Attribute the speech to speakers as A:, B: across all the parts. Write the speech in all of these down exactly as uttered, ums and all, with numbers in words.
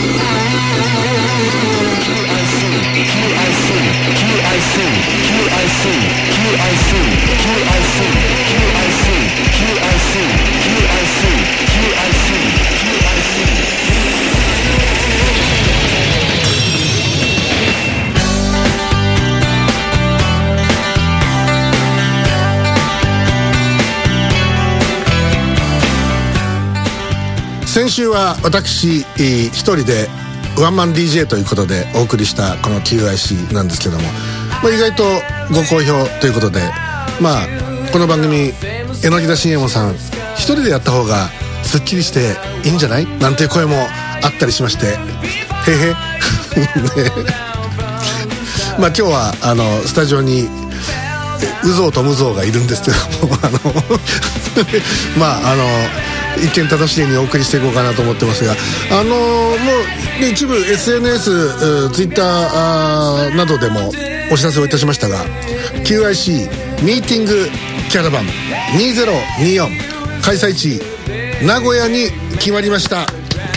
A: 先週は私一人でワンマン ディージェー ということでお送りしたこの キューアイシー なんですけども、まあ、意外とご好評ということで、まあこの番組榎田信右衛門さん一人でやった方がすっきりしていいんじゃないなんていう声もあったりしまして、へへまあ今日はあのスタジオにうぞうとむぞうがいるんですけどもあのまああの一見正しいようにお送りしていこうかなと思ってますが、あのー、もう、ね、一部 エスエヌエス、ツイッターなどでもお知らせをいたしましたが キューアイシー ミーティングキャラバンにせんにじゅうよん開催地名古屋に決まりました。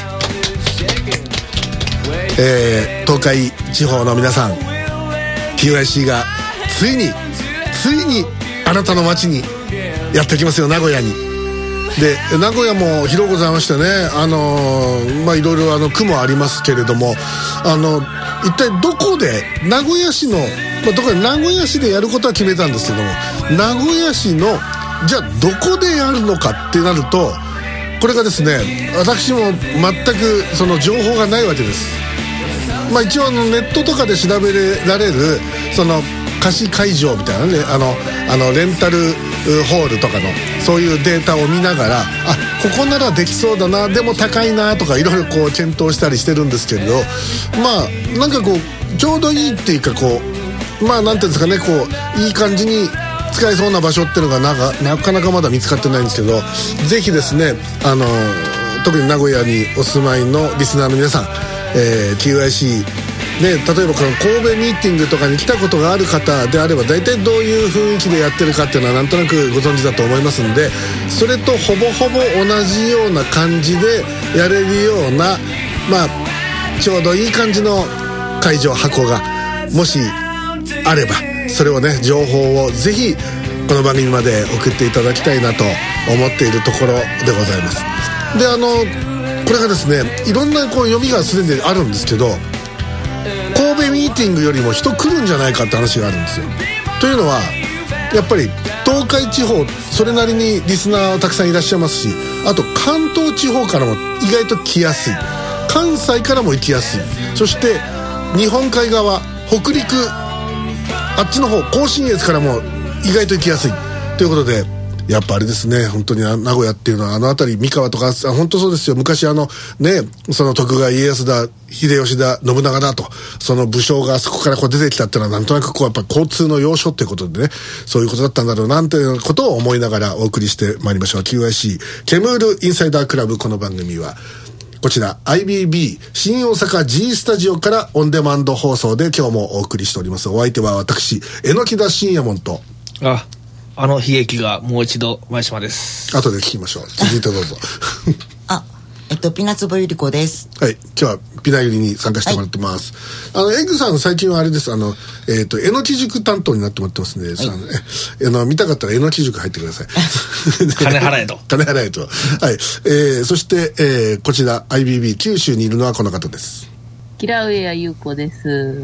A: えー、東海地方の皆さん キューアイシー がついについにあなたの街にやってきますよ、名古屋に。で名古屋も広ございましてね、あのー、まあいろいろあの区もありますけれども、あの一体どこで名古屋市の、まあ、どこで名古屋市でやることは決めたんですけども、名古屋市のじゃあどこでやるのかってなると、これがですね私も全くその情報がないわけです。まあ一応あのネットとかで調べられるその貸し会場みたいなね、あのあのレンタルホールとかのそういうデータを見ながら、あここならできそうだな、でも高いなとかいろいろこう検討したりしてるんですけれど、まあなんかこうちょうどいいっていうか、こうまあなんていうんですかね、こういい感じに使えそうな場所っていうのがなかなかなかまだ見つかってないんですけど、ぜひですねあの特に名古屋にお住まいのリスナーの皆さん、えー、キューアイシーね、例えばこの神戸ミーティングとかに来たことがある方であれば大体どういう雰囲気でやってるかっていうのはなんとなくご存知だと思いますんで、それとほぼほぼ同じような感じでやれるような、まあちょうどいい感じの会場箱がもしあれば、それをね情報をぜひこの番組まで送っていただきたいなと思っているところでございます。であのこれがですねいろんなこう読みがすでにあるんですけど、神戸ミーティングよりも人来るんじゃないかって話があるんですよ。というのはやっぱり東海地方それなりにリスナーたくさんいらっしゃいますし、あと関東地方からも意外と来やすい、関西からも行きやすい、そして日本海側北陸あっちの方甲信越からも意外と行きやすいということで、やっぱあれですね、本当に名古屋っていうのはあの辺り三河とか本当そうですよ。昔あのねその徳川家康だ秀吉だ信長だとその武将がそこからこう出てきたっていうのはなんとなくこうやっぱ交通の要所っていうことでね、そういうことだったんだろうなんていうことを思いながらお送りしてまいりましょう。 キューアイシー ケムールインサイダークラブ。この番組はこちら アイビービー 新大阪 G スタジオからオンデマンド放送で今日もお送りしております。お相手は私榎田信右衛門と
B: ああの悲劇がもう一度前島です。
A: 後で聞きましょう。続いてどうぞ
C: あ、えっとピナツボゆり子です。
A: はい、今日はピナユリに参加してもらってます、はい、あのエッグさん最近はあれです、あのえっ、ー、とえのき塾担当になってもらってますんで、はい、あの見たかったらえのき塾入ってください
B: 金払えと
A: 金払えとはい、えー、そして、えー、こちら アイビービー 九州にいるのはこの方です。
D: キラウエア優子です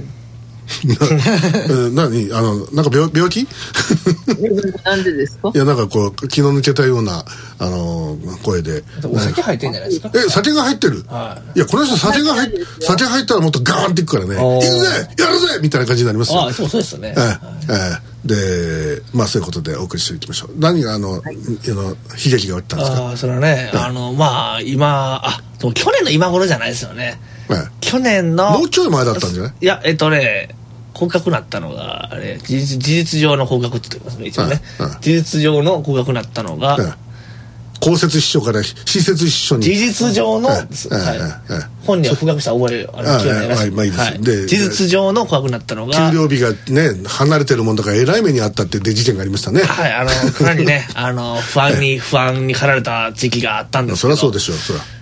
A: な何あのなんか 病, 病気
D: なんでですか？
A: いやなんかこう気の抜けたようなあのー、声で
B: お酒入ってんじゃないですか？
A: え酒が入ってる、はい、いやこの人酒が入って酒入ったらもっとガーンっていくからね、行くぜやるぜみたいな感じになりますよ。
B: あそうそうですよね、
A: えーえー、でまあそういうことでお送りしていきましょう。何があの、はい、あの悲劇があったんですか？
B: あそれはね、はい、あのまあ今あ去年の今頃じゃないですよね、はい、去年の
A: もうちょい前だったんじゃない？
B: いやえっとね降格なったのがあれ事実、事実上の降格って言ってますね一応ね、はいはい、事実上の降格なったのが、はい、
A: 公設秘書から施設秘書に
B: 事実上の、はいはいはい、本人は降格した覚えあれ聞かないらしい、まあいいです、はい、で事実上の降格になったのが
A: 給料日がね離れてるもんだからえらい目にあったってで事件がありましたね。
B: はいあのかなりねあの不安に不安に駆られた時期があったんですけど
A: そりゃそうでしょう。そりゃ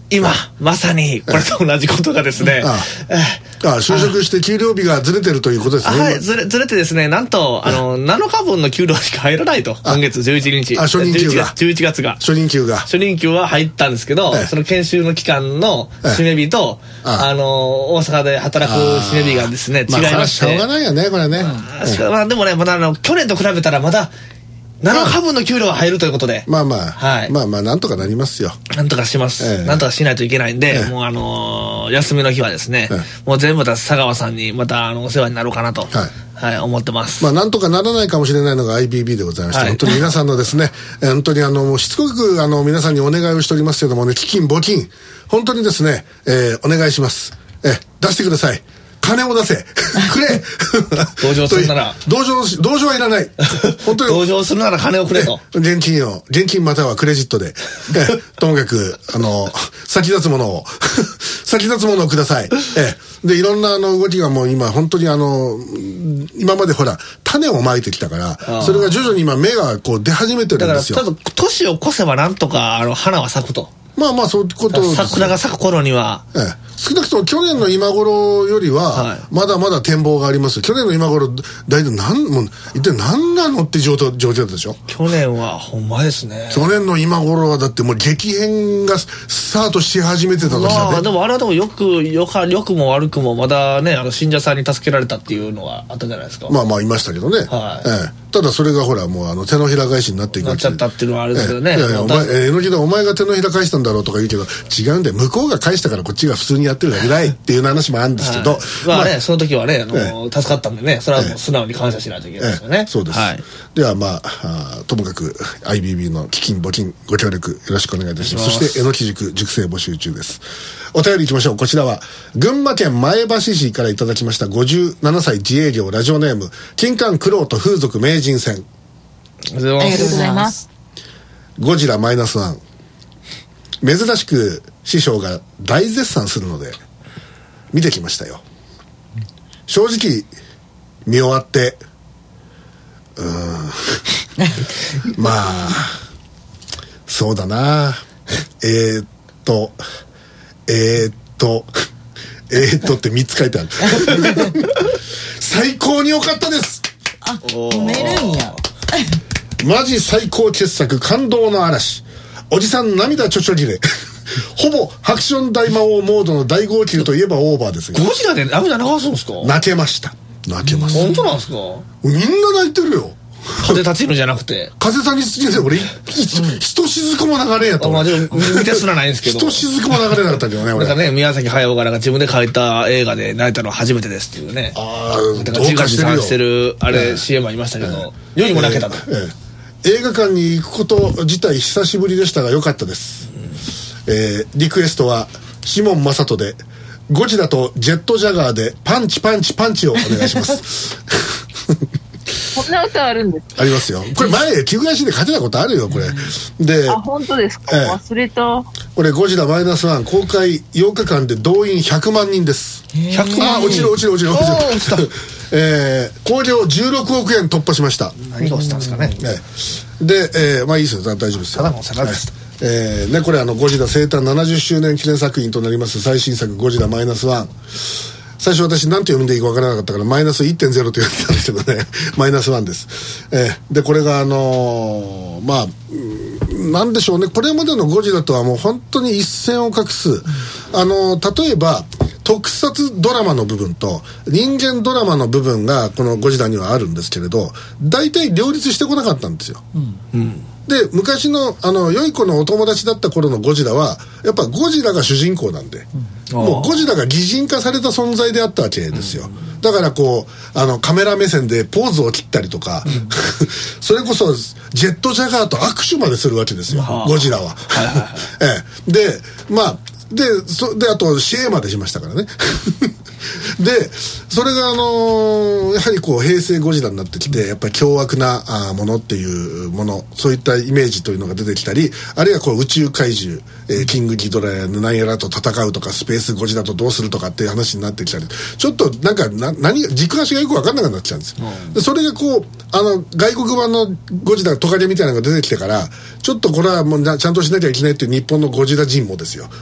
B: 今まさにこれと同じことがですね、
A: ああ、ああ就職して給料日がずれてるということですね。
B: はいずれずれてですね、なんとあのなのかぶんの給料しか入らないと、今月じゅういちにち、
A: あ初任給が
B: じゅういちがつが
A: 初任給が
B: 初任給は入ったんですけど、
A: ええ
B: その研修の期間の締め日と、
A: ええああ
B: あの大阪で働く締め日がですね違い
A: まあ、
B: まして、
A: しょうがないよねこれね。
B: あしかまあでもね、まだあの去年と比べたらまだなのかぶんの給料が入るということで、
A: まあまあ、
B: はい
A: まあまあなんとかなりますよ。
B: なんとかします、
A: ええ
B: なんとかしないといけないんで、
A: ええ
B: もうあのー休みの日はですね、
A: ええ
B: もう全部だ佐川さんにまたあのお世話になろうかなと、
A: はい
B: はい、思ってます。
A: まあなんとかならないかもしれないのが アイビービー でございまして、
B: はい
A: 本当に皆さんのですね、えー本当にあのもうしつこくあの皆さんにお願いをしておりますけどもね、基金募金本当にですね、えーお願いします。えー出してください。金を出せくれ
B: 同情するなら
A: 同情同情はいらない本当に
B: 同情するなら金をくれと、
A: 現金を現金またはクレジットでえともかくあの先立つものを先立つものをください。えでいろんなあの動きがもう今本当にあの今までほら種をまいてきたからそれが徐々に今芽がこう出始めてる
B: だから
A: んですよ。
B: ただ年を越せばなんとかあの花は咲くと、
A: まあまあそういうことです。
B: 桜が咲く頃には、
A: ええ少なくとも去年の今頃より
B: は
A: はいまだまだ展望があります。去年の今頃大体何もう一体何なのって状態状態だったでしょ。
B: 去年はほんまですね。
A: 去年の今頃はだってもう激変がスタートし始めてた時
B: ま
A: だね。
B: あでもあれはでもよくよか良くも悪くもまだね、あの信者さんに助けられたっていうのはあったじゃないですか。
A: まあまあいましたけどね、
B: はい
A: ええ、ただそれがほらもうあの手のひら返しになっていくわけ
B: なっちゃったっていうのはあれですけどね、
A: ええいやいやお
B: また
A: 前えのきだお前が手のひら返したんだろうとか言うけど違うんだよ、向こうが返したからこっちが普通にやってるだけだいっていう話もあるんですけど、
B: はいまあね、その時はねあの、
A: え
B: 助かったんでね、それはもう素直に感謝しないといけないですよね、
A: ええそうです、
B: はい、
A: ではまああともかく アイビービー の基金募金ご協力よろしくお願いいたします。
B: お願いします。
A: そしてえのき塾塾生募集中です。お便りいきましょう。こちらは群馬県前橋市からいただきましたごじゅうななさい自営業ラジオネーム金柑クロート風俗名人戦。
B: ありがとうございます。
D: ありがとうございます。
A: ゴジラマイナスワン珍しく師匠が大絶賛するので見てきましたよ。正直見終わってうーんまあそうだなえー、っとえー、っとえー、っとってみっつ書いてある最高に良かったです。
C: あ褒めるんや。
A: マジ最高傑作感動の嵐おじさん涙ちょちょぎれほぼハクション大魔王モードの大号泣といえばオーバーですが
B: ゴジラで涙流すんですか？
A: 泣けました。泣けます。
B: 本当なんですか？
A: みんな泣いてるよ。
B: 風立ちぬじゃなくて。
A: 風谷先生俺ひとしずくも流れんやった
B: あまあでも見てすらないんですけど。
A: ひとしずくも流れなかったけどね俺。
B: なんかね、宮崎駿がなんか自分で書いた映画で泣いたのは初めてですっていうね。
A: ああ
B: だから自画自賛してるあれ、
A: ええ
B: シーエム ありましたけど、世にも泣けたと。
A: ええええ映画館に行くこと自体久しぶりでしたが良かったです、うんえー、リクエストはシモン正人でゴジラとジェットジャガーでパンチパンチパンチをお願いします
D: こんな歌あるんですか？
A: ありますよ。これ前旧返しで勝てたことあるよこれで。
D: あ、本当ですか？
A: ええ
D: 忘れた。
A: これゴジラマイナスワン公開ようかかんで動員ひゃくまんにんです。
B: ひゃくまん
A: あ落ちる落ちる落ちる落ちる
B: おー落ちた
A: えー、興行じゅうろくおくえん突破しました。
B: 何が落ちたんですかね。
A: ええで、えー、まあいいですよ大丈夫ですよ。
B: ただのさらです
A: えーね、これあのゴジラ生誕ななじゅっしゅうねん記念作品となります最新作ゴジラマイナスワン。最初私何て読んでいいか分からなかったからマイナス いってんゼロ と言ってたんですけどねマイナスワンです、えー、でこれがあのー、まあなんでしょうね、これまでのゴジラとはもう本当に一線を画す、あのー、例えば特撮ドラマの部分と人間ドラマの部分がこのゴジラにはあるんですけれど大体両立してこなかったんですよ、うんうんで昔のあの良い子のお友達だった頃のゴジラはやっぱゴジラが主人公なんで、うん、もうゴジラが擬人化された存在であったわけですよ、うん、だからこうあのカメラ目線でポーズを切ったりとか、うん、それこそジェットジャガーと握手までするわけですよ、うん、ゴジラは、はいはいはいええ、でまあでそであとシエまでしましたからねでそれがあのー、やはりこう平成ゴジラになってきてやっぱり凶悪なあものっていうものそういったイメージというのが出てきたりあるいはこう宇宙怪獣、えー、キングギドラやヌナンヤラと戦うとかスペースゴジラとどうするとかっていう話になってきたりちょっとなんかな何軸足がよく分かんなくなっちゃうんですよ、うん、でそれがこうあの外国版のゴジラトカゲみたいなのが出てきてからちょっとこれはもうちゃんとしなきゃいけないっていう日本のゴジラ人もですよスタッフ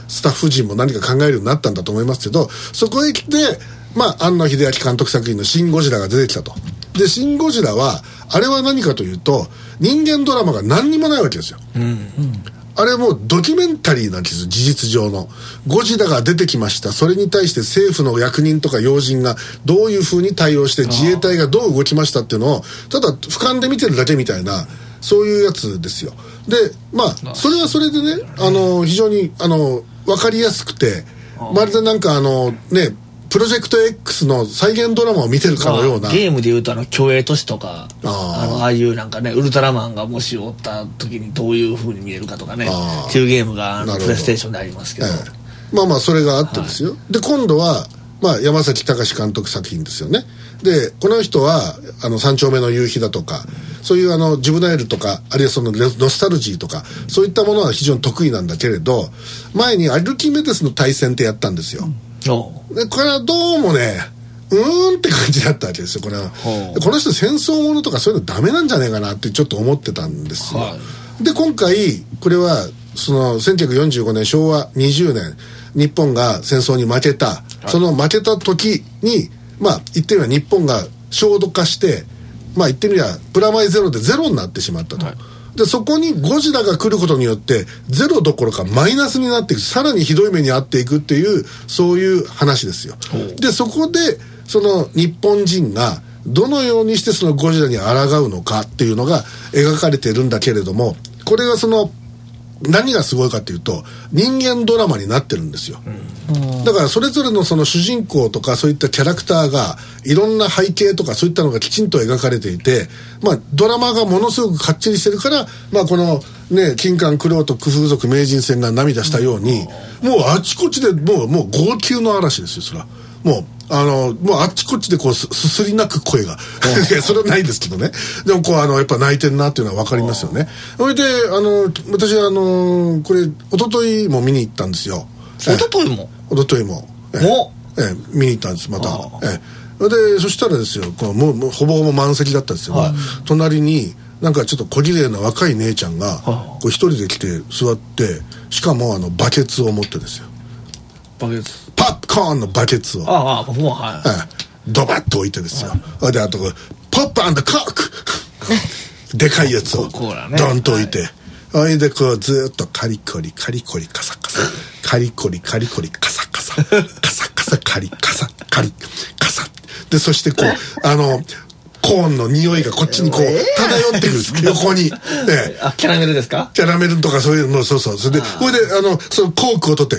A: フ陣も何か考えるようになったんだと思いますけど、そこへ来て、まあ、庵野秀明監督作品のシン・ゴジラが出てきたと。で、シン・ゴジラはあれは何かというと人間ドラマが何にもないわけですよ、うんうん、あれもうドキュメンタリーなんですよ。事実上のゴジラが出てきました、それに対して政府の役人とか要人がどういうふうに対応して自衛隊がどう動きましたっていうのをただ俯瞰で見てるだけみたいな、そういうやつですよ。で、まあそれはそれでね、あの非常にあの分かりやすくて、まるでなんかあのねプロジェクト X の再現ドラマを見てるかのような、
B: ゲームでいうとあの競泳都市とか あ, あ, のああいうなんかねウルトラマンがもしおった時にどういう風に見えるかとかねっていうゲームがあのプレイステーションでありますけど、え
A: え、まあまあそれがあってですよ、はい、で今度は、まあ、山崎隆監督作品ですよね。でこの人はあの三丁目の夕日だとか、そういうあのジュブナイルとかあるいはそのノスタルジーとかそういったものは非常に得意なんだけれど、前にアルキメデスの対戦ってやったんですよ、うんでこれはどうもねうーんって感じだったわけですよ。これはこの人戦争ものとかそういうのダメなんじゃないかなってちょっと思ってたんですよ、はい、で今回これはそのせんきゅうひゃくよんじゅうごねんしょうわにじゅうねん日本が戦争に負けた、はい、その負けた時にまあ言ってみれば日本が焦土化してまあ言ってみればプラマイゼロでゼロになってしまったと、はい、でそこにゴジラが来ることによってゼロどころかマイナスになっていく、さらにひどい目に遭っていくっていうそういう話ですよ。でそこでその日本人がどのようにしてそのゴジラに抗うのかっていうのが描かれているんだけれども、これがその何がすごいかっていうと人間ドラマになってるんですよ、うん、だからそれぞれのその主人公とかそういったキャラクターがいろんな背景とかそういったのがきちんと描かれていて、まあドラマがものすごくかっちりしてるから、まあこのね金冠玄人工風俗名人戦が涙したように、うん、もうあちこちでもうもう号泣の嵐ですよ。それはもうあのもうあっちこっちでこう す, すすり泣く声がそれはないですけどね、でもこうあのやっぱ泣いてるなっていうのは分かりますよね。それであの私あのこれ一昨日も見に行ったんですよ。
B: 一昨日も
A: 一昨日もえええ見に行ったんですまた。ええでそしたらですよこうもうもうほぼほぼ満席だったんですよ、はい、隣になんかちょっと小綺麗な若い姉ちゃんがこう一人で来て座って、しかもあのバケツを持ってですよ、
B: バケツ
A: パップコーンのバケツを
B: ああもうはい、
A: ええ、ドバッと置いてですよ、はい、であとポップ&コックでかいやつをドンと置いて、それでこうずっとカリコリカリコリカサカサカリコリカリコリカサカサカサカサカリカサカリカサで、そしてこうあのコーンの匂いがこっちにこう漂ってくる横に、ね、
B: あキャラメルですか？
A: キャラメルとかそういうの、そうそう、それでこれであのそのコークを取って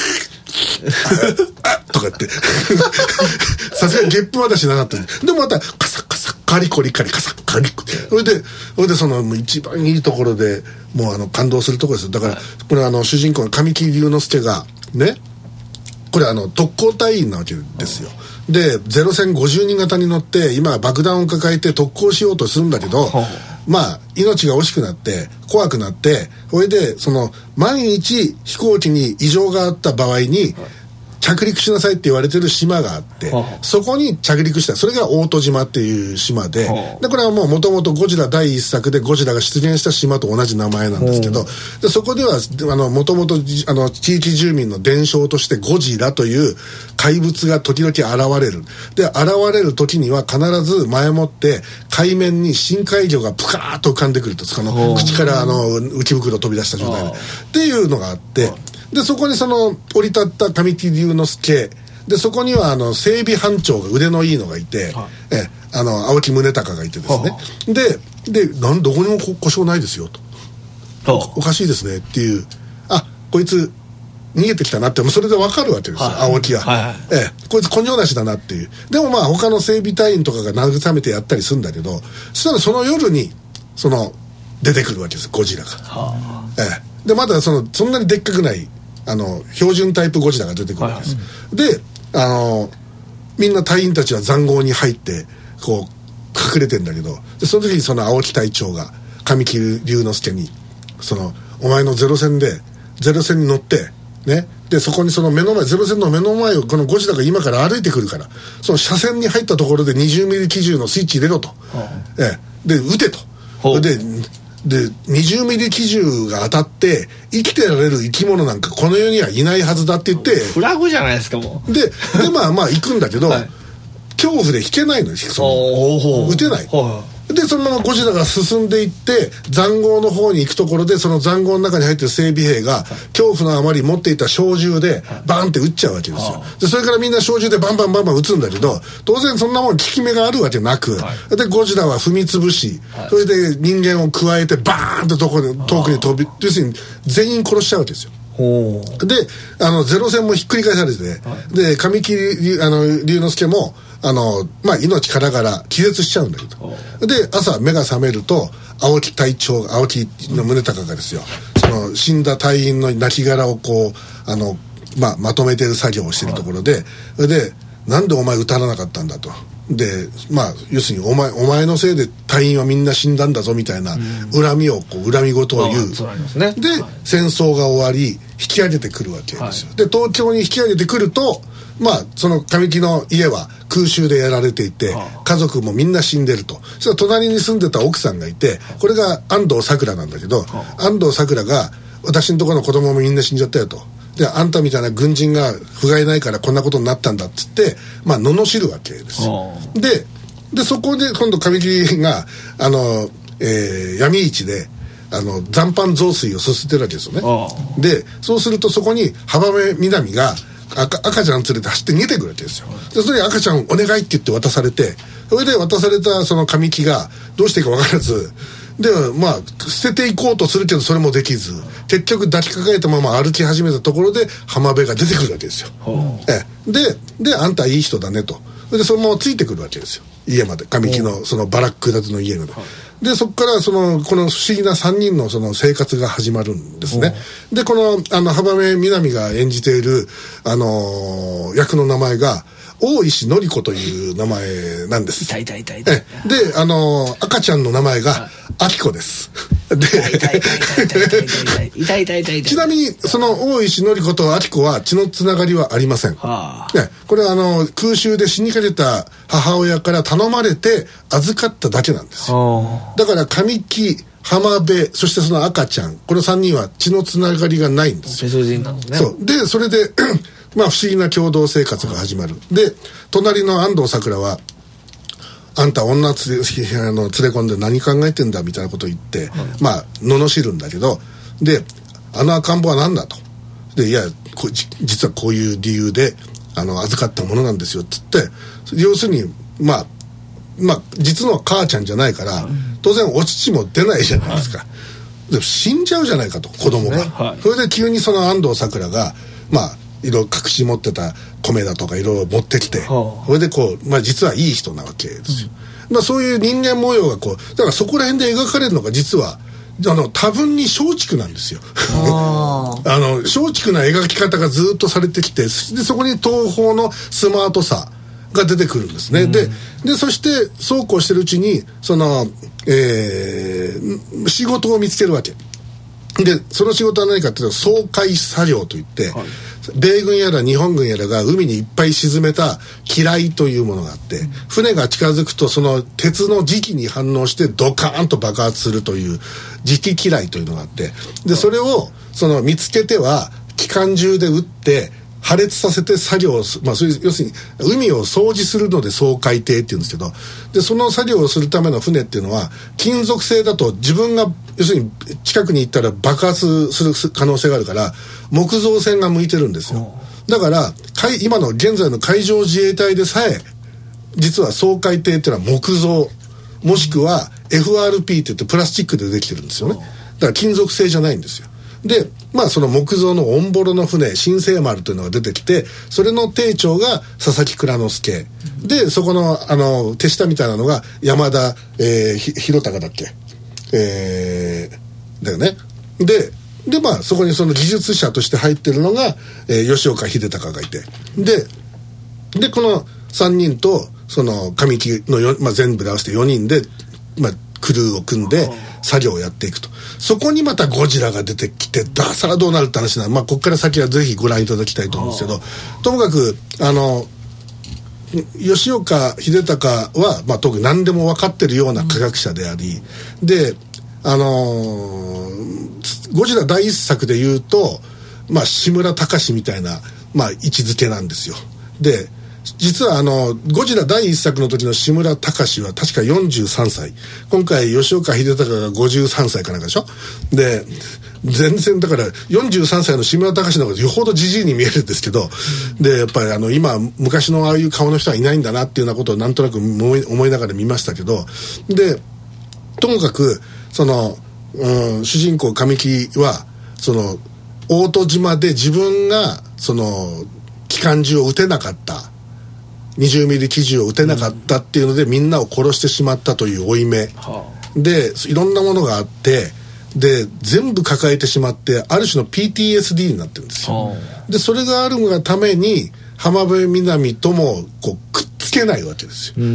A: あっとかってさすがにゲップまでしなかったんで、でもまたカサカサカリコリカリカサカリコリ、それでそれでその一番いいところでもうあの感動するところですよ。だからこれあの主人公の神木隆之介がね、これあの特攻隊員なわけですよ。でゼロ戦ごじゅうにん型に乗って今爆弾を抱えて特攻しようとするんだけど、まあ命が惜しくなって怖くなって、それでその万一飛行機に異常があった場合に着陸しなさいって言われてる島があって、そこに着陸した。それが大戸島っていう島で、でこれはもう元々ゴジラだいいっさくでゴジラが出現した島と同じ名前なんですけど、でそこでは元々あの地域住民の伝承としてゴジラという怪物が時々現れる。で現れる時には必ず前もって海面に深海魚がプカーッと浮かんでくると、その口からあの内袋飛び出した状態でっていうのがあって、でそこにその降り立った神木隆之介で、そこにはあの整備班長が腕のいいのがいて、はい、えあの青木宗隆がいてですね、はあ、ででなんどこにも故障ないですよと、はあ、おかしいですねっていう、あこいつ逃げてきたなってそれで分かるわけですよ、はい、青木は、はいはい、ええ、こいつ根性なしだなっていう。でもまあ他の整備隊員とかが慰めてやったりするんだけど、そしたらその夜にその出てくるわけですゴジラが、はあ、ええ、でまだそのそんなにでっかくないあの標準タイプゴジラが出てくるわけです、はいはい、であのみんな隊員たちは塹壕に入ってこう隠れてんだけど、でその時にその青木隊長が神木隆之介にそのお前のゼロ戦でゼロ戦に乗ってね、でそこにその目の前ゼロ戦の目の前をこのゴジラが今から歩いてくるから、その車線に入ったところでにじゅうミリ機銃のスイッチ入れろと、はあ、ええ、で撃てと、ででにじゅうミリ機銃が当たって生きてられる生き物なんかこの世にはいないはずだって言って
B: フラグじゃないですかも
A: うででまあまあ行くんだけど、はい、恐怖で引けないのよその撃てない、はい、でそのままゴジラが進んでいって塹壕の方に行くところでその塹壕の中に入ってる整備兵が恐怖のあまり持っていた小銃でバンって撃っちゃうわけですよ。でそれからみんな小銃でバンバンバンバン撃つんだけど当然そんなもん効き目があるわけなく、はい、でゴジラは踏み潰し、はい、それで人間を加えてバーンと遠くに遠くに飛び要するに全員殺しちゃうわけですよ。であのゼロ戦もひっくり返されて、はい、で神木あの龍之介もあの、まあ、命からがら気絶しちゃうんだけどで朝目が覚めると青木隊長青木の宗隆がですよその死んだ隊員の亡骸をこうあの、まあ、まとめてる作業をしてるところで、はい、でなんでお前撃たなかったんだとでまあ要するにお前お前のせいで隊員はみんな死んだんだぞみたいな恨みをこう恨み事を言う、
B: そうなんですね、
A: で、はい、戦争が終わり引き上げてくるわけですよ、はい、で東京に引き上げてくるとまあその神木の家は空襲でやられていて、はあ、家族もみんな死んでると。そしたら隣に住んでた奥さんがいてこれが安藤サクラなんだけど、はあ、安藤サクラが私のところの子供もみんな死んじゃったよと。であんたみたいな軍人が不甲斐ないからこんなことになったんだっつってまあ罵るわけですよ。ででそこで今度神木があの、えー、闇市であの残飯雑炊をすすってるわけですよね。でそうするとそこに浜辺美波が赤, 赤ちゃん連れて走って逃げてくるわけですよ。でそれに赤ちゃんお願いって言って渡されてそれで渡されたその神木がどうしていいか分からずでまあ捨てていこうとするけどそれもできず結局抱きかかえたまま歩き始めたところで浜辺が出てくるわけですよ。えでであんたいい人だねとでそのままついてくるわけですよ家まで神木のそのバラック建ての家まで。でそこからそのこの不思議なさんにんのその生活が始まるんですね。でこのあの浜辺美波が演じている、あのー、役の名前が大石典子という名前なんです。
B: 痛い痛い痛い痛い。
A: で、あのー、赤ちゃんの名前が明子です。で、ちなみにその大石典子と明子は血のつながりはありません。はあ、ね、これはあの空襲で死にかけた母親から頼まれて預かっただけなんですよ。はあ、だから神木浜辺そしてその赤ちゃんこのさんにんは血のつながりがないんですよ。
B: 別人なんですね。
A: そうでそれでまあ不思議な共同生活が始まる。で隣の安藤サクラはあんた女つれあの連れ込んで何考えてんだみたいなことを言って、はい、まあ罵るんだけどであの赤ん坊は何だとでいやこ実はこういう理由であの預かったものなんですよっつって要するにまあまあ実の母ちゃんじゃないから、はい、当然お乳も出ないじゃないですか、はい、で死んじゃうじゃないかと子供が、ねはい、それで急にその安藤サクラがまあいろいろ隠し持ってた米だとかいろいろ持ってきて、はあ、それでこう、まあ、実はいい人なわけですよ、うんまあ、そういう人間模様がこうだからそこら辺で描かれるのが実はあの多分に松竹なんですよああの松竹な描き方がずっとされてきてでそこに東宝のスマートさが出てくるんですね、うん、で, でそしてそうこうしてるうちにその、えー、仕事を見つけるわけでその仕事は何かっていうと掃海作業といって、はい、米軍やら日本軍やらが海にいっぱい沈めた機雷というものがあって、うん、船が近づくとその鉄の磁気に反応してドカーンと爆発するという磁気機雷というのがあってでそれをその見つけては機関銃で撃って破裂させて作業を、まあ、そういう要するに海を掃除するので掃海艇っていうんですけどでその作業をするための船っていうのは金属製だと自分が要するに近くに行ったら爆発する可能性があるから木造船が向いてるんですよ。だから今の現在の海上自衛隊でさえ実は掃海艇っていうのは木造もしくは エフアールピー っていってプラスチックでできてるんですよね。だから金属製じゃないんですよ。でまあその木造のオンボロの船新生丸というのが出てきてそれの艇長が佐々木蔵之介でそこのあの手下みたいなのが山田、えー、ひ弘隆だっけえー、だよねででまあそこにその技術者として入ってるのが、えー、吉岡秀隆がいてででこのさんにんとその神木のよ、まあ、全部で合わせてよにんで、まあ、クルーを組んで作業をやっていくとそこにまたゴジラが出てきてださらどうなるって話なのまあここから先はぜひご覧いただきたいと思うんですけどともかくあの吉岡秀隆は、まあ、特に何でも分かってるような科学者であり、うん、であのー、ゴジラ第一作でいうと、まあ、志村隆みたいな、まあ、位置づけなんですよ。で実はあのゴジラ第一作の時の志村隆は確かよんじゅうさんさい、今回吉岡秀隆がごじゅうさんさいかなんかでしょ。で全然だからよんじゅうさんさいの志村隆の方がよほどじじいに見えるんですけど、でやっぱりあの今昔のああいう顔の人はいないんだなっていうようなことをなんとなく思い、思いながら見ましたけど、でともかくその、うん、主人公神木はその大戸島で自分がその機関銃を撃てなかった、にじゅうミリ機銃を撃てなかったっていうので、うん、みんなを殺してしまったという負い目、はあ、でいろんなものがあってで全部抱えてしまってある種の ピーティーエスディー になってるんですよ、はあ、でそれがあるがために浜辺美波ともこうくっつけないわけですよ、うん、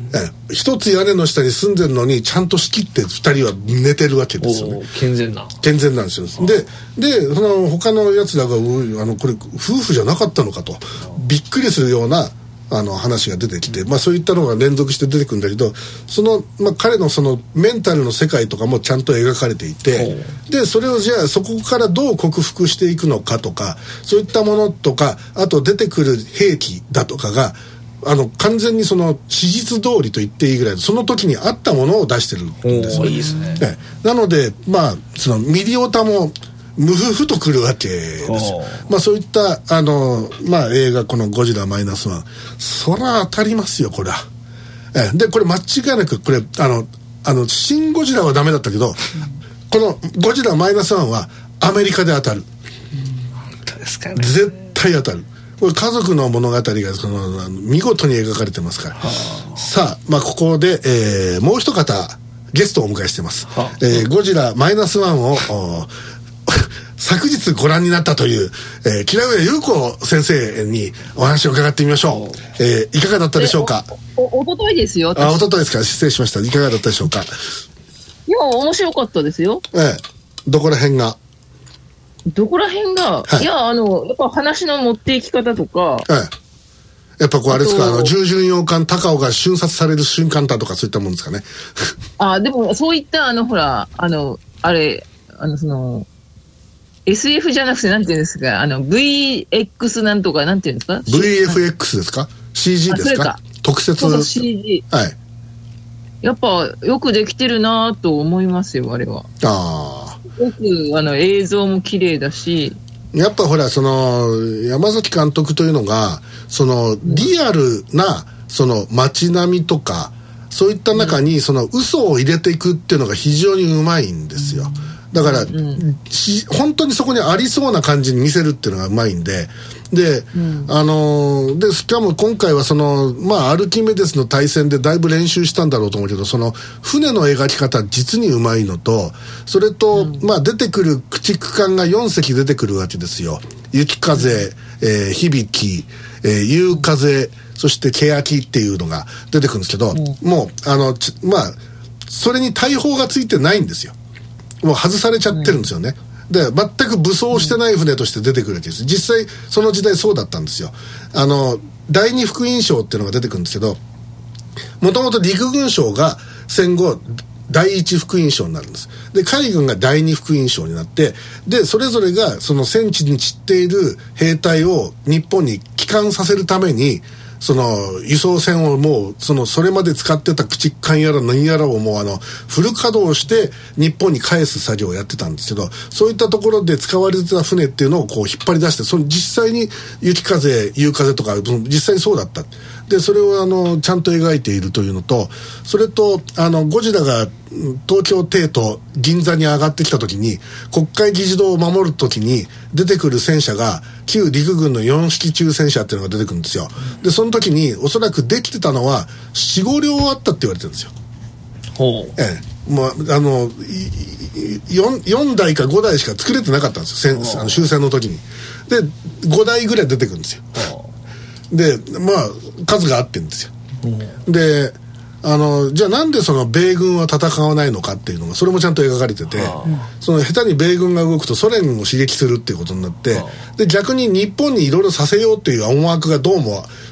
A: え一つ屋根の下に住んでるのにちゃんと仕切ってふたりは寝てるわけですよね。
B: 健全な
A: 健全なんですよ。ででその他のやつらがあのこれ夫婦じゃなかったのかとびっくりするようなあの話が出てきて、まあ、そういったのが連続して出てくるんだけど、その、まあ、彼のそのメンタルの世界とかもちゃんと描かれていて、でそれをじゃあそこからどう克服していくのかとかそういったものとか、あと出てくる兵器だとかがあの完全にその史実通りと言っていいぐらいその時にあったものを出してるんですよ。
B: いいですね。
A: ね、なのでまあそのミリオタもムフフとくるわけですよ。まあそういったあの、まあ、映画このゴジラマイナスワン、そら当たりますよこれは。えでこれ間違いなくこれあのあのシン・ゴジラはダメだったけど、このゴジラマイナスワンはアメリカで当たる。
B: 本当ですかね。
A: 絶対当たる。これ家族の物語がそのあの見事に描かれてますから。さあ、まあ、ここで、えー、もう一方ゲストをお迎えしてます。えー、ゴジラマイナスワンを昨日ご覧になったという、えー、木上優子先生にお話を伺ってみましょう。えー、いかがだったでしょうか。
D: お、お、おとといですよ。
A: あ、おとといですか。失礼しました。いかがだったでしょうか。
D: いや、面白かったですよ。
A: ええ、どこら辺が
D: どこら辺が、はい、いや、あの、やっぱ話の持っていき方とか、
A: ええ、やっぱこうあれですか、あの従順洋艦高尾が瞬殺される瞬間だとかそういったもんですかね。
D: あ、でもそういったあのほらあのあれあのその エスエフ じゃなくてなんていうんですか、あの ブイエックス なんとかなんていうんですか。
A: ブイエフエックス ですか。シージー ですか。か特設。
D: そうそう シージー。
A: はい。
D: やっぱよくできてるなと思いますよあれは。
A: ああ。
D: よくあの映像も綺麗だし。
A: やっぱほらその山崎監督というのがそのリアルなその街並みとかそういった中にその嘘を入れていくっていうのが非常にうまいんですよ。だから、うん、本当にそこにありそうな感じに見せるっていうのがうまいんで、で、うん、あのでしかも今回はそのまあアルキメデスの対戦でだいぶ練習したんだろうと思うけど、その船の描き方実にうまいのと、それと、うん、まあ出てくる駆逐艦がよん隻出てくるわけですよ。雪風、えー、響き、えー、夕風、そして欅っていうのが出てくるんですけど、うん、もうあのまあそれに大砲がついてないんですよ。もう外されちゃってるんですよね。で全く武装してない船として出てくるわけです。実際その時代そうだったんですよ。あの第二福音賞っていうのが出てくるんですけど、もともと陸軍省が戦後第一福音賞になるんです。で海軍が第二福音賞になって、でそれぞれがその戦地に散っている兵隊を日本に帰還させるためにその輸送船をもうそのそれまで使ってた駆逐艦やら何やらをもうあのフル稼働して日本に返す作業をやってたんですけど、そういったところで使われてた船っていうのをこう引っ張り出して、その実際に雪風夕風とか実際にそうだった。でそれをあのちゃんと描いているというのと、それとあのゴジラが東京帝都銀座に上がってきた時に国会議事堂を守る時に出てくる戦車が旧陸軍のよんひき中戦車っていうのが出てくるんですよ。でその時におそらくできてたのは よんご 両あったって言われてるんですよ。ほう、ええ、まあ、あの 4, よんだいかごだいしか作れてなかったんですよ、あの終戦の時に。でごだいぐらい出てくるんですよ。でまあ数が合ってるんですよ。であのじゃあなんでその米軍は戦わないのかっていうのがそれもちゃんと描かれてて、その下手に米軍が動くとソ連を刺激するっていうことになって、で逆に日本にいろいろさせようっていう思惑がどうも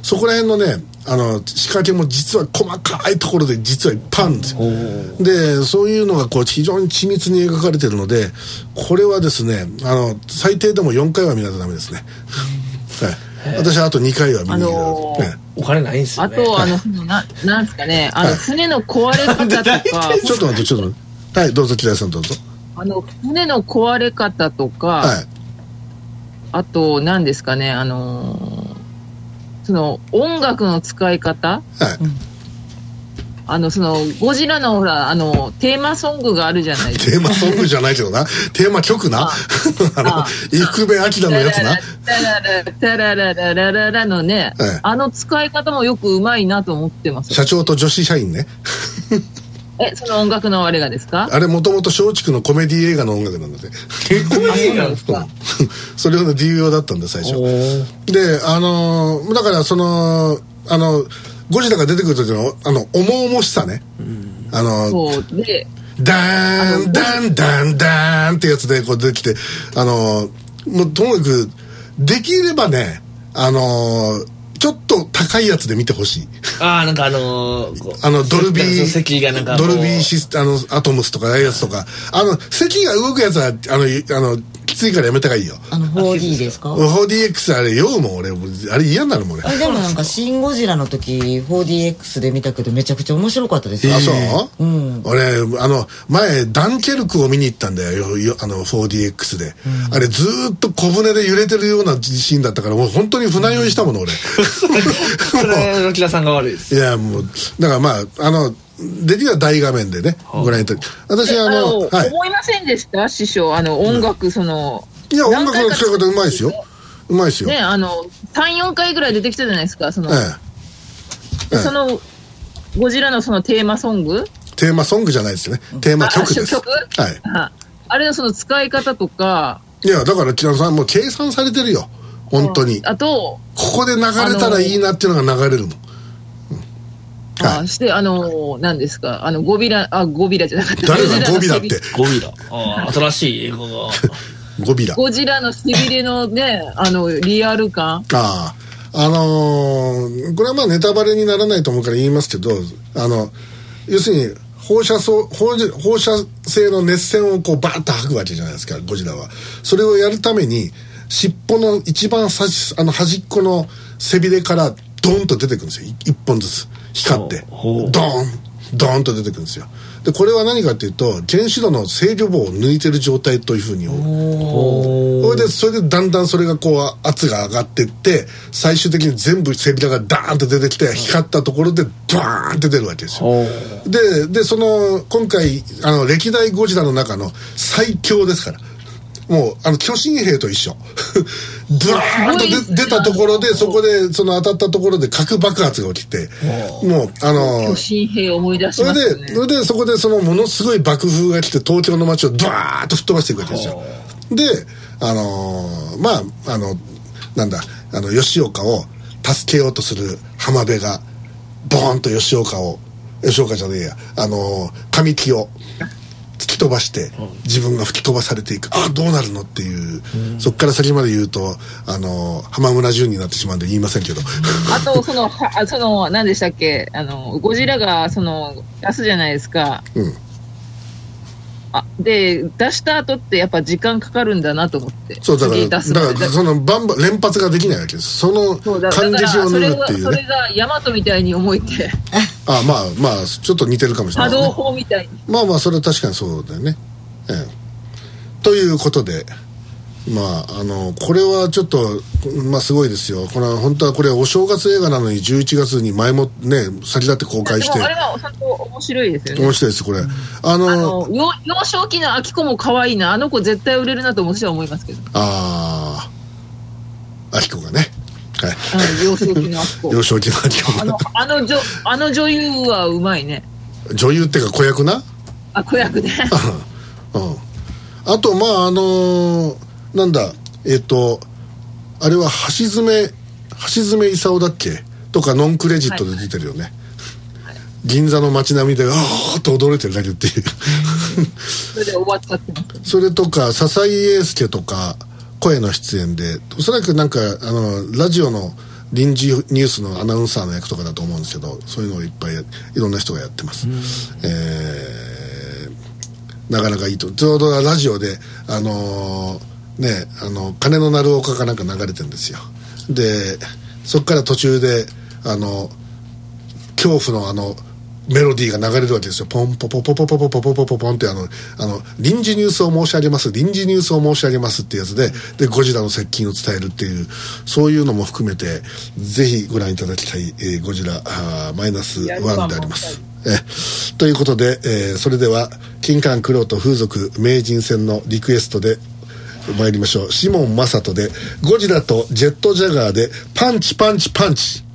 A: そこら辺のねあの仕掛けも実は細かいところで実はいっぱいあるんですよ。でそういうのがこう非常に緻密に描かれているので、これはですねあの最低でもよんかいは見ないとダメですね、はい、私はあとにかいは見に行きます、あのーね、
B: お金ないんですよね。
D: あとあの、はい、な, なんですかねあの、はい、船の壊れ方とか
A: ちょっと待ってちょっと待ってはいどうぞ木田さんどうぞ。
D: あの船の壊れ方とか、はい、あと何ですかねあのーその音楽の使い方、はい、あのそのゴジラのほらあのテーマソングがあるじゃないですか。
A: テーマソングじゃないけどなテーマ曲なあの伊福部明のやつな
D: タララタララララララのね、はい、あの使い方もよくうまいなと思ってます。
A: 社長と女子社員ね
D: え、その音楽のあれがですか？
A: あれもともと松竹のコメディ映画の音楽なんだって。
B: コメディ映画ですか？
A: それの理由用だったんで最初。で、あのー、だからそのあのゴジラが出てくる時のあの重々しさね。うん、あの
D: そうで、
A: ダーンダンダンダーンってやつでこう出てきて、あのー、もうとにかくできればね、あのー。ちょっと高いやつで見てほしい。
B: ああなんかあのー、
A: あのドルビー
B: 席がなんか
A: ドルビーシスあのアトムスとかああいうやつとか、あの席が動くやつはあのあのきついからやめた方がいいよ。
C: あの フォーディー ですか？
A: フォーディーエックス あれ酔うもん俺あれ嫌になるもん俺。
C: あれでもなんかシン・ゴジラの時 フォーディーエックス で見たけどめちゃくちゃ面白かったですよ。
A: あそう、
C: うん、
A: 俺あの前ダンケルクを見に行ったんだよあの フォーディーエックス で、うん、あれずーっと小舟で揺れてるようなシーンだったからもう本当に船酔いしたもの俺
B: それ木田さんが悪いです。
A: いやもうだからまああのできれば大画面でね、はあ、ご覧いただき私あの、
D: あの、はい、思いませんでした師匠あの音楽、うん、その
A: いや音楽の使い方うまいですようまいですよね。
D: あの さん,よん 回ぐらい出てきたじゃないですかその、ええ、そのゴジラのそのテーマソング
A: テーマソングじゃないですよねテーマ曲です。
D: 曲、はい、あ, あれのその使い方とかい
A: やだから木田さんもう計算されてるよ本当に。
D: あと
A: ここで流れたらいいなっていうのが流れるもん。
D: ああしてあの何ですかあのゴビラあゴビラじゃなかった
A: 誰だゴビラって
B: ゴビラあ新しい英語が
A: ゴビラ
D: ゴジラのしびれのねあのリアル感
A: あああのー、これはまあネタバレにならないと思うから言いますけどあの要するに放射素放放射性の熱線をこうバーッと吐くわけじゃないですかゴジラは。それをやるために尻尾の一番さしあの端っこの背びれからドーンと出てくるんですよ一本ずつ光ってドーンドーンと出てくるんですよ。でこれは何かっていうと原子炉の制御棒を抜いてる状態というふうにそれでそれでだんだんそれがこう圧が上がっていって最終的に全部背びれがダーンと出てきて光ったところでドーンって出るわけですよ。ででその今回あの歴代ゴジラの中の最強ですからもうあの巨神兵と一緒ドーンとで出たところでそこでその当たったところで核爆発が起きてもうあの
D: 巨神兵思い出しますね。
A: それでそれでそこでそのものすごい爆風が来て東京の街をドワーッと吹っ飛ばしていくわけですよ。であのー、まああのなんだあの吉岡を助けようとする浜辺がボーンと吉岡を吉岡じゃねえやあのー、神木を突き飛ばして自分が吹き飛ばされていく、ああどうなるのっていう、うん、そこから先まで言うとあの浜村淳になってしまうんで言いませんけど
D: あとそのはその何でしたっけあのゴジラがその出すじゃないですか、うん、あで出した後ってやっぱ時間かかるんだなと思って。
A: そうだからだからそのバンバン連発ができないわけです。その感激を縫うっていうね。
D: それがヤマトみたいに思えて
A: あまあまあちょっと似てるかもしれない、ね、
D: 波動砲みたいに
A: まあまあそれは確かにそうだよね、ええ、ということでまああのこれはちょっとまあすごいですよ。これは本当はこれお正月映画なのにじゅういちがつに前もね先立って公開して。
D: でもあれは本当面白いですよね。
A: 面白いですこれ、うん、あのあの
D: 幼少期のアキコも可愛いなあの子絶対売れるなと私は思いますけど。
A: ああアキコがねはい、
D: 幼少期のアキコ幼少期のアキコあのあの女あの女優はうまいね。
A: 女優っていうか子役な
D: あ子役ね
A: うん、あとまああのー、なんだえっ、ー、とあれは橋爪橋爪功だっけとかノンクレジットで出てるよね、はいはい、銀座の街並みであーっと驚いてるだけっていう
D: それで終わっちゃってます
A: それとか笹井英介とか声の出演でおそらくなんかあのラジオの臨時ニュースのアナウンサーの役とかだと思うんですけど、そういうのをいっぱいいろんな人がやってます、えー、なかなかいいと。ちょうどラジオであのー、ねあの鐘の鳴る丘かなんか流れてるんですよ。でそこから途中であの恐怖のあのメロディーが流れるわけですよ。ポンポポポポポポポポポポポンってあのあの臨時ニュースを申し上げます臨時ニュースを申し上げますってやつで、でゴジラの接近を伝えるっていう、そういうのも含めてぜひご覧いただきたい、えー、ゴジラマイナスワンであります。えということで、えー、それでは金冠クロート風俗名人戦のリクエストで参りましょう。シモン・マサトでゴジラとジェットジャガーでパンチパンチパンチ。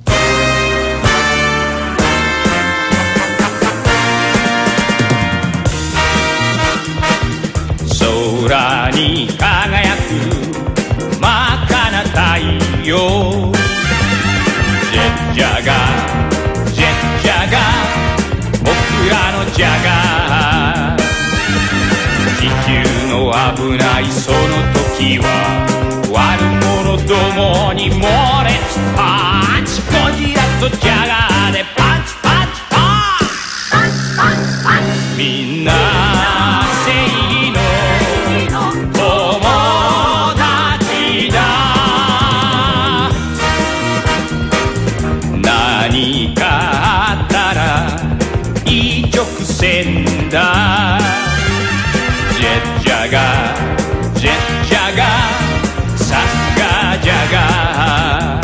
E: 空に輝く真っ赤な太陽、ジェッジャガージェッジャガー僕らのジャガー、地球の危ないその時は悪者どもに猛烈パンチ、ゴジラとジャガーでパンチパンチパンチパンチパンチ、みんな正義の何かあったら一直線だ、ジェッジャガージェッジャガーさすがジャガー、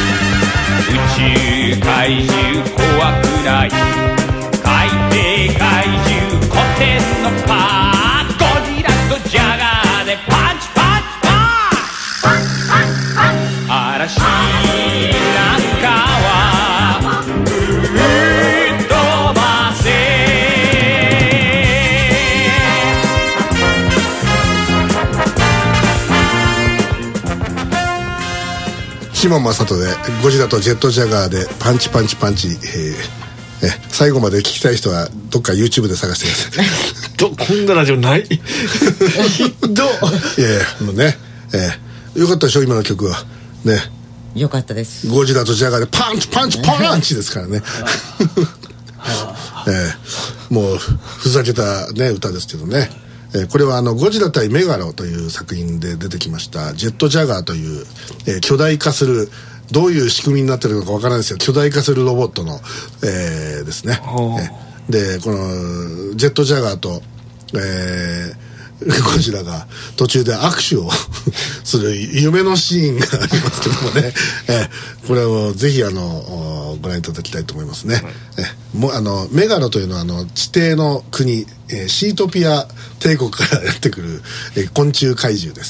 E: 宇宙怪獣怖くない、海底怪獣古典のパー、ゴジラとジャガーでパンチパンチパンチパンチパンチ、嵐なんかは吹っ飛ばせ。
A: シモン・マサトでゴジラとジェットジャガーでパンチパンチパンチ、えーえ最後まで聞きたい人はどっか YouTube で探してください
B: どこんなラジオないひど
A: いやいやもうね、えー、よかったでしょ今の曲はね。
C: よかったです。
A: ゴジラとジャガーでパンチパンチパンチですからねえー、もうふざけた、ね、歌ですけどね、えー、これはあのゴジラ対メガロという作品で出てきましたジェットジャガーという、えー、巨大化する、どういう仕組みになってるのかわからないですけど巨大化するロボットの、えー、ですね、えー、でこのジェットジャガーと、えーゴジラが途中で握手をする夢のシーンがありますけどもね、えこれをぜひあのご覧いただきたいと思いますね、はい、えもあのメガロというのはあの地底の国、えー、シートピア帝国からやってくる、えー、昆虫怪獣です、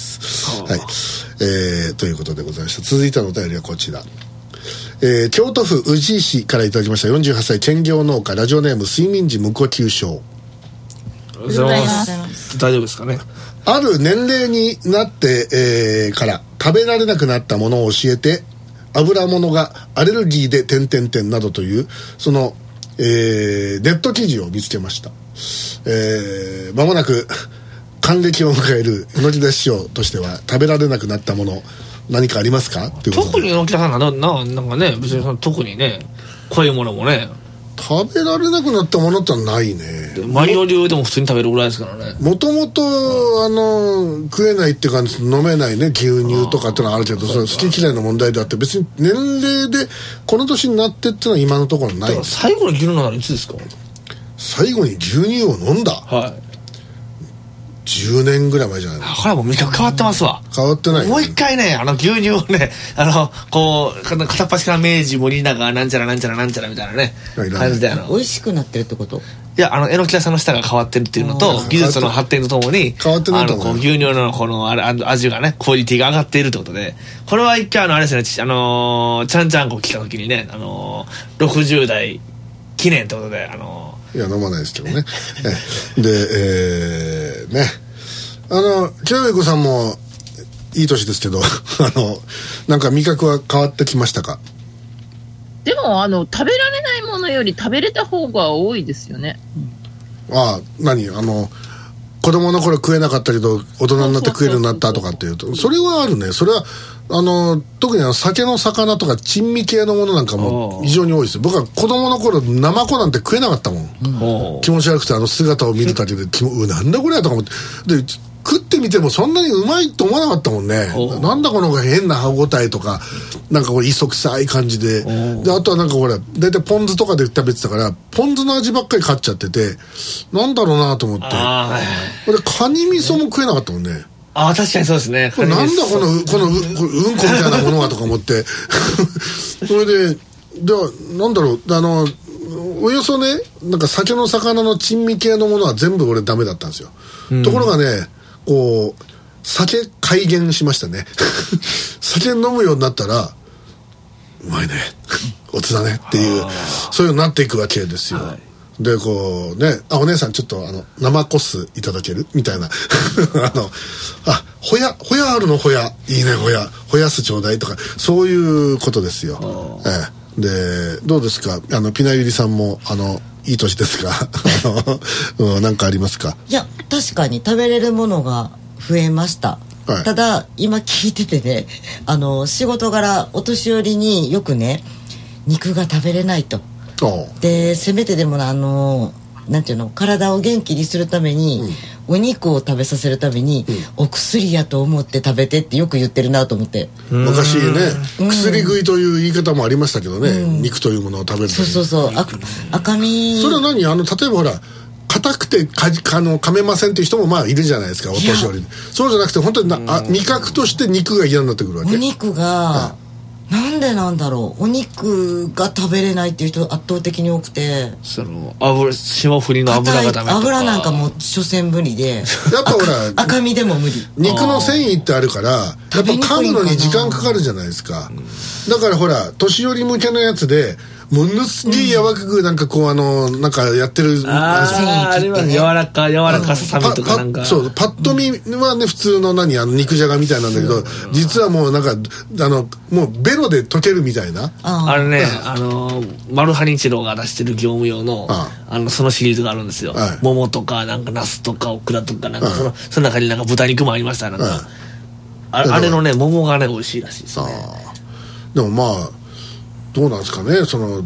A: はい、えー、ということでございました。続いてのお便りはこちら、えー、京都府宇治市からいただきましたよんじゅうはっさい兼業農家ラジオネーム睡眠時無呼吸症。
B: 大丈夫ですかね。
A: ある年齢になって、えー、から食べられなくなったものを教えて油物がアレルギーで点々点などというその、えー、ネット記事を見つけました。えー、間もなく還暦を迎える猪木田師匠としては食べられなくなったもの何かありますかっていうこと。
B: 特に猪木田さんが な, な, なんかね別にその特にねこういうものもね
A: 食べられなくなったものってのはないね。
B: マリオ流でも普通に食べるぐらいですからね。
A: もともとあの食えないっていうか飲めないね牛乳とかってのはあるけど、その好き嫌いの問題であって別に年齢でこの年になってっていうのは今のところない。
B: 最後の牛乳飲んだのいつですか。
A: 最後に牛乳を飲んだ、はい、じゅうねんぐらい前じゃないの。
B: これはもう味覚変わってますわ。
A: 変わってない、ね、
B: もう一回ねあの牛乳をねあのこう片っ端から明治森永なんちゃらなんちゃらなんちゃらみたいなね感じであの
C: 美味しくなってるってこと。
B: いやあの榎木屋さんの舌が変わってるっていうのと技術の発展とともに
A: 変わってないと思う。
B: あのこう牛乳のこのあれ味がねクオリティが上がっているってことで、これは一回あのあれですねあのー、ちゃんちゃんこ来た時にねあのー、ろくじゅう代記念ってことであのー、
A: いや飲まないですけどねでえー、ねあの木南子さんもいい年ですけどあのなんか味覚は変わってきましたか。
D: でもあの食べられないものより食べれた方が多いですよね、
A: うん、ああ何あの子供の頃食えなかったけど大人になって食えるようになったとかっていうと、それはあるね。それはあの特にあの酒の魚とか珍味系のものなんかも非常に多いですよ。僕は子供の頃ナマコなんて食えなかったもん、うん、気持ち悪くてあの姿を見るだけでうなんだこれやとか思って、で食ってみてもそんなにうまいと思わなかったもんね。なんだこの変な歯ごたえとかなんかこれ磯臭い感じで、であとはなんかほら大体ポン酢とかで食べてたからポン酢の味ばっかり買っちゃってて、なんだろうなと思って、これカニ味噌も食えなかったもんね。
B: ああ確かにそうですね。
A: これなんだこのこの う, これうんこみたいなものはとか思ってそれでではなんだろう、あのおよそねなんか酒の魚の珍味系のものは全部俺ダメだったんですよ、うん、ところがねこう酒改元しましたね酒飲むようになったらうまいねおつだねっていう、そういうようになっていくわけですよ、はい、でこうね、あお姉さんちょっとあの生コスいただけるみたいなあのあほやほやあるのほやいいねほやほやすちょうだいとかそういうことですよ、ええ、でどうですかあのピナユリさんもあのいい年ですが何、うん、かありますか？
C: いや確かに食べれるものが増えました、はい、ただ今聞いててねあの仕事柄お年寄りによくね肉が食べれないと、でせめてでもあのなんていうの体を元気にするために、うん、お肉を食べさせるために、うん、お薬やと思って食べてってよく言ってるなと思って、
A: 昔ね、うん、薬食いという言い方もありましたけどね、うん、肉というものを食べると
C: そうそうそうあ赤身
A: それは何あの例えばほら硬くてかかの噛めませんっていう人もまあいるじゃないですかお年寄り。そうじゃなくて本当になあ味覚として肉が嫌になってくるわけ。
C: お肉が、はいなんでなんだろうお肉が食べれないっていう人圧倒的に多くて、
B: その油霜降りの油がダメとか
C: 油なんかもう所詮無理で
A: やっぱほら
C: 赤身でも無理。
A: 肉の繊維ってあるからやっぱ噛むのに時間かかるじゃないですか、うん、だからほら年寄り向けのやつでものすげえ柔らかくなんかこうあのなんかやってる、
B: うん、あああります柔らか柔らかささみとかなんか
A: そうパッと見はね普通の何あの肉じゃがみたいなんだけど、実はもうなんかあのもうベロで溶けるみたいな
B: あれね、あのマルハニチロが出してる業務用のあのそのシリーズがあるんですよ、はい、桃とかなんかナスとかオクラとかなんかその、はい、その中になんか豚肉もありましたなんか、はい、あ, あれのね桃がね美味しいらしいですね。
A: でもまあどうなんですかねその、うん、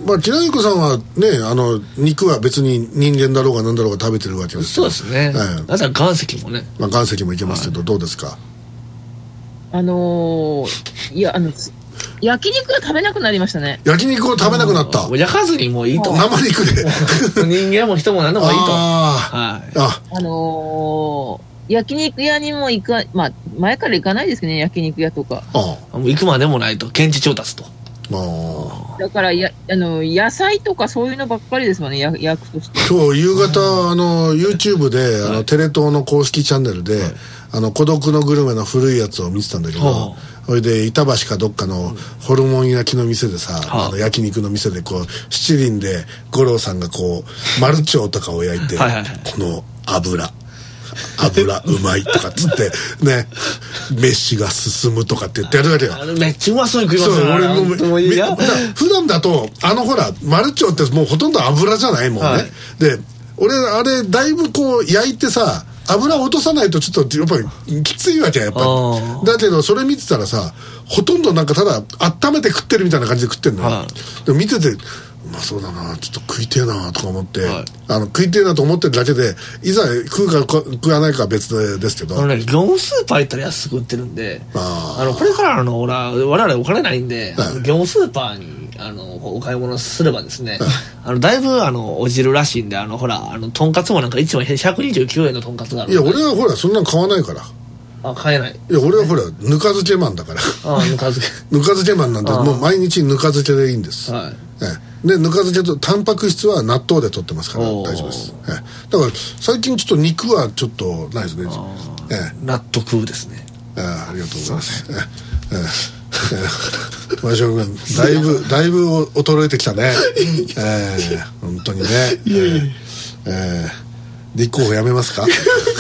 A: まあきなゆこさんはねあの肉は別に人間だろうが何だろうが食べてるわけです
B: けどそうですね、はい、あとは岩石もね、
A: まあ、岩石もいけますけど、はい、どうですか？
D: あのー、いやあの焼肉が食べなくなりましたね。
A: 焼肉を食べなくなった。
B: もう焼かずにもういいと
A: 生肉で
B: 人間も人も何でもいいと
A: あ、はい、
D: あ、あのー、焼肉屋にも行かまあ前から行かないですけどね焼肉屋とか
B: ああもう行くまでもないと現地調達と
A: あ
D: だからやあの野菜とかそういうのばっかりですもんねや焼くとして。
A: 今日夕方あの YouTube であのテレ東の公式チャンネルで、はい、あの孤独のグルメの古いやつを見てたんだけど、はあそれで板橋かどっかのホルモン焼きの店でさ、はあ、あの焼肉の店でこう七輪で五郎さんがこうマルチョウとかを焼いてはいはい、はい、この油油うまいとかっつってね飯が進むとかって言ってやるわけよ。
B: あれめっちゃうまそうに食いますよね。
A: 俺もいや普段だとあのほらマルチョウってもうほとんど油じゃないもんね、はい、で俺あれだいぶこう焼いてさ油を落とさないとちょっとやっぱりきついわけややっぱり。だけどそれ見てたらさほとんどなんかただ温めて食ってるみたいな感じで食ってんのよ、はい、でも見ててうまそうだなちょっと食いてえなとか思って、はい、あの食いてえなと思ってるだけでいざ食うか食わないかは別ですけど
B: あの、ね、業務スーパー行ったら安く売ってるんでああのこれからあの俺は我々お金ないんで、はい、業務スーパーにあのお買い物すればですね、はい、あのだいぶあの落ちるらしいんであのほらあのとんかつもなんかいちまいひゃくにじゅうきゅうえんのとんかつがある。
A: いや俺はほらそんなの買わないから。
B: あ買えない。
A: いや俺はほらぬか漬けマンだから
B: あぬか漬け
A: ぬか漬けマンなんてもう毎日ぬか漬けでいいんです、はいえでぬか漬けとタンパク質は納豆で取ってますから大丈夫です、えだから最近ちょっと肉はちょっとないですね。
B: え納得ですね。
A: あありがとうございます。ええマショ君だいぶだいぶ衰えてきたねえー、本当にねいやいやえー、立候補やめますか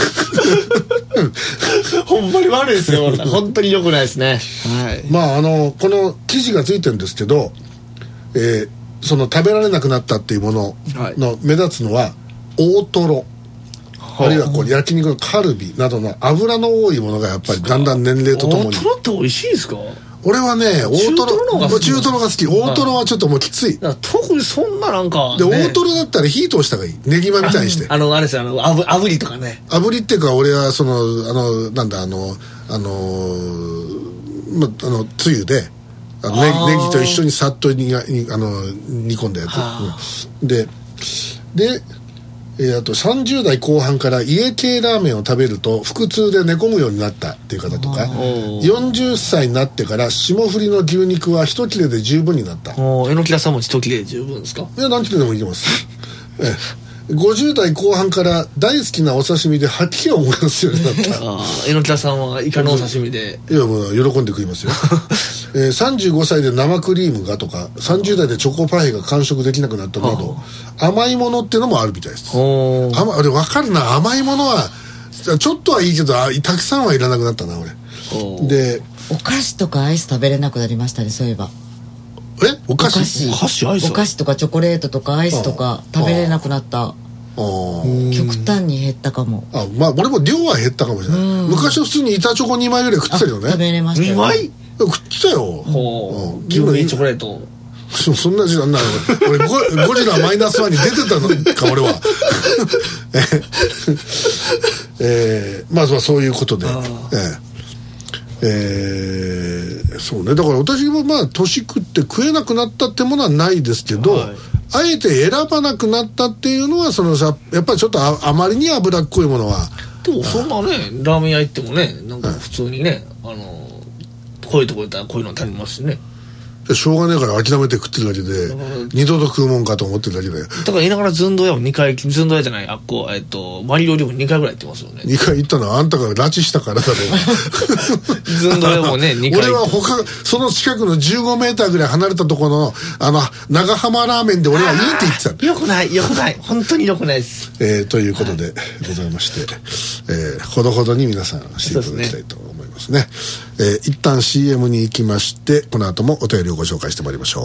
B: ほんまに悪いですよ本当に良くないですね、はい、
A: まああのこの記事がついてるんですけど、えー、その食べられなくなったっていうものの目立つのは大トロ、 あるいはこう焼肉のカルビなどの油の多いものがやっぱりだんだん年齢とともに。
B: 大トロって美味しいですか？
A: 俺はね大トロ中トロが好き。大トロはちょっともうきつい。
B: 特にそんななんか、ね、
A: で大トロだったら火通した方がいい。ネギマみたいにして。
B: あのあれですよ、あのあぶ炙りとかね。
A: 炙りっていうか俺はそのあのなんだあのあのまあのつゆであのネギ、ネギと一緒にさっとにあの煮込んだやつ。うん、でで。えー、あとさんじゅう代後半から家系ラーメンを食べると腹痛で寝込むようになったっていう方とか、よんじゅっさいになってから霜降りの牛肉は一切れで十分になった。
B: えのきらさんも一切れで十分ですか？
A: いや何切れでもいけます。ええ、ごじゅう代後半から大好きなお刺身で吐き気を思い出すようになった。
B: あえのきらさんはイカのお刺身で
A: いやもう喜んで食いますよ。えー、さんじゅうごさいで生クリームがとかさんじゅう代でチョコパイが完食できなくなったなど甘いものっていうのもあるみたいです。甘あれ分かるな。甘いものはちょっとはいいけどたくさんはいらなくなったな俺。で
C: お菓子とかアイス食べれなくなりましたね。そういえば
A: えお菓子
B: お菓子アイス
C: お菓子とかチョコレートとかアイスとか食べれなくなった。極端に減ったかも。
A: あまあ俺も量は減ったかもしれない。昔は普通に板チョコにまいぐらい食ってたよね。
C: 食べれましたよ。
B: にまい
A: 食ってたよ。
B: 牛乳チョコレート。
A: そんな時間ない。俺ゴ, ゴジラマイナスワンに出てたのか俺は。えー、まずはそういうことで。えーえー、そうね。だから私もまあ年食って食えなくなったってものはないですけど、はい、あえて選ばなくなったっていうのはそのさやっぱりちょっと あ, あまりに脂っこいものは。
B: でもそんなねラーメン屋行ってもねなんか普通にね、はい、あのこういうとこ行ったらこういうの食べますしね。
A: しょうがないから諦めて食ってるだけで二度と食うもんかと思ってるだけだよ。
B: だから田舎からずんどう屋もにかいずんどう屋じゃないあっこえっとマリオ料理もにかいぐらい行ってますよね。
A: にかい行ったのはあんたが拉致したからだろう。
B: ずんどう屋もねにかい。
A: 俺は他その近くのじゅうごメーターぐらい離れたところのあの長浜ラーメンで俺はいいって言ってた。
B: よくないよくない本当によくないです。
A: えー、ということでございまして、えー、ほどほどに皆さんしていただきたいと思いますね。えー、一旦 シーエム に行きましてこの後もお便りをご紹介してまいりましょう。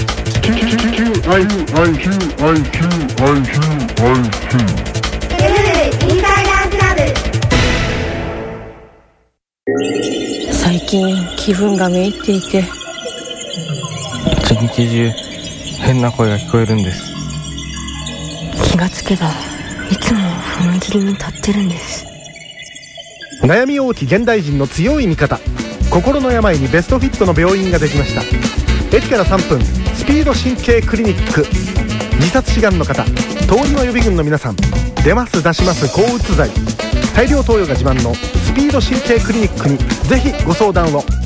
F: 最近気分がめいっていて
G: 一日中変な声が聞こえるんです。
F: 気がつけばいつも踏切に立ってるんです。
H: 悩み多き現代人の強い味方、心の病にベストフィットの病院ができました。駅からさんぷんスピード神経クリニック。自殺志願の方、通りの予備軍の皆さん、出ます出します抗うつ剤、大量投与が自慢のスピード神経クリニックにぜひご相談を。